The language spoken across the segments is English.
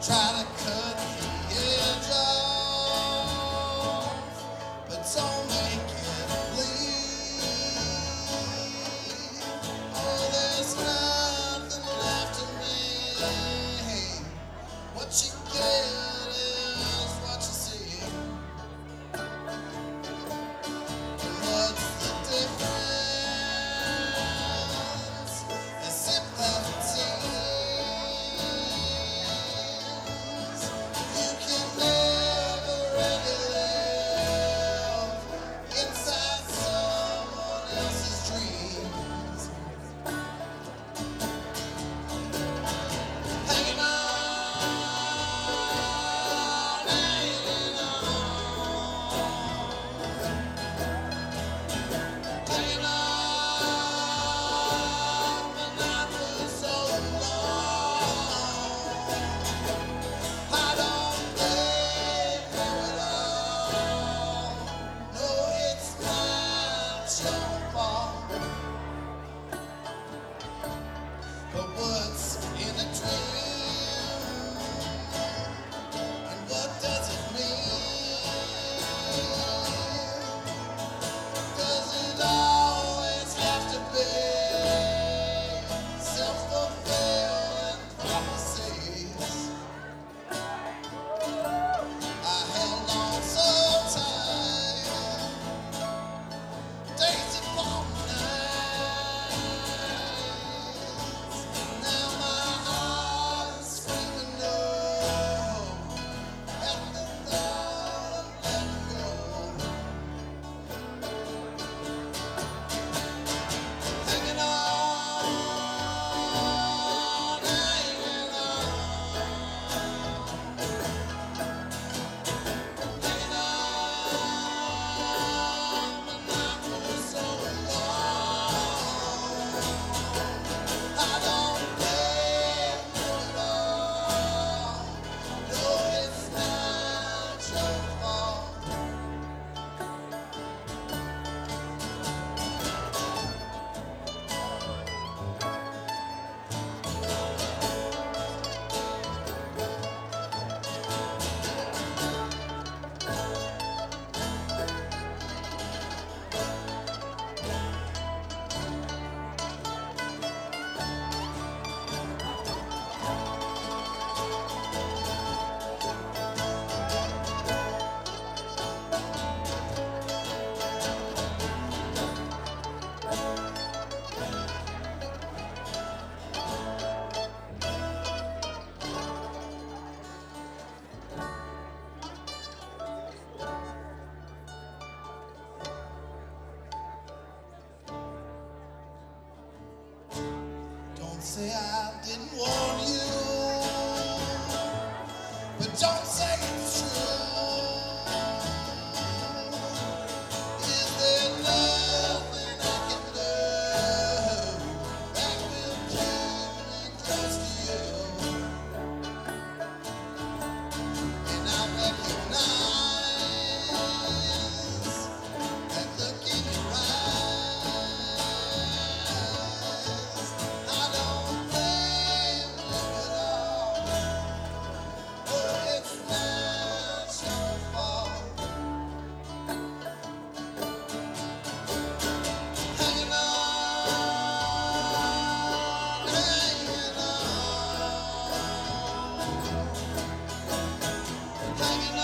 Try to cut the edge off, but don't make it bleed. Oh, there's nothing left of me. What you get is what you see. And what's the difference? The sympathy. You can never really live inside someone else's dreams. Hanging on, hanging on, hanging on, but not for so long. I don't blame you at all. No, it's not your fault. But what's in a dream? And what does it mean? Does it always have to be self-fulfilling prophecies? I held on so tight, days upon nights. Now my heart is screaming no at the thought of letting go. Hanging on, hanging on, hanging on, but not for so long. I don't blame you at all. No, it's not your fault. Don't say I didn't warn you, but don't say it's true. Is there nothing I can do that will keep me close to you? And I recognize that look in your eyes. I don't blame you at all. Oh, it's not your fault. Hanging on, hanging on, hanging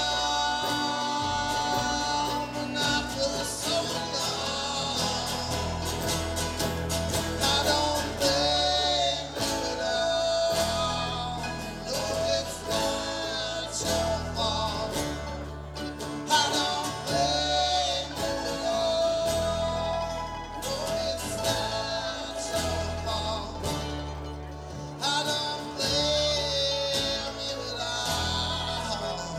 on, but not for so long. I don't blame you at all. No, it's not your fault. I don't blame you at all. No, it's not your fault. I don't blame you at all.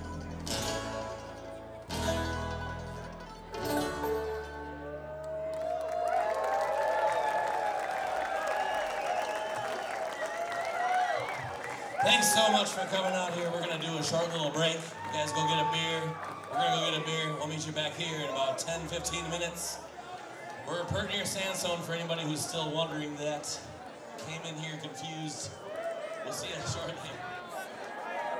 Thanks so much for coming out here. We're going to do a short little break. You guys go get a beer. We're going to go get a beer. We'll meet you back here in about 10, 15 minutes. We're pert near Sandstone for anybody who's still wondering that. Came in here confused. We'll see you shortly.